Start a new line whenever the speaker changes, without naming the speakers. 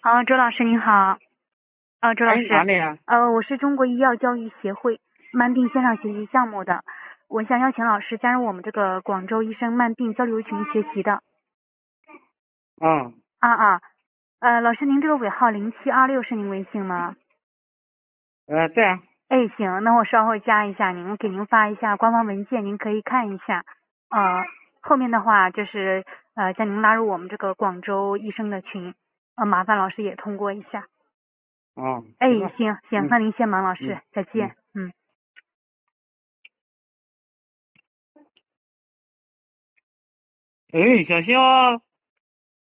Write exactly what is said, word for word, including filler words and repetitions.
啊，周老师您好。啊，周老
哎，哪
师，
里啊？
呃，我是中国医药教育协会慢病线上学习项目的，我想邀请老师加入我们这个广州医生慢病交流群学习的。
嗯，
啊啊，呃，老师您这个尾号零七二六是您微信吗？
呃，对啊。
哎，行，那我稍后加一下您，我给您发一下官方文件，您可以看一下。呃，后面的话就是呃将您拉入我们这个广州医生的群，呃，麻烦老师也通过一下。
哦，
哎，
行吧。
行行，那
嗯
您先忙，老师，
嗯
再见。
嗯。
嗯。
哎，小心哦。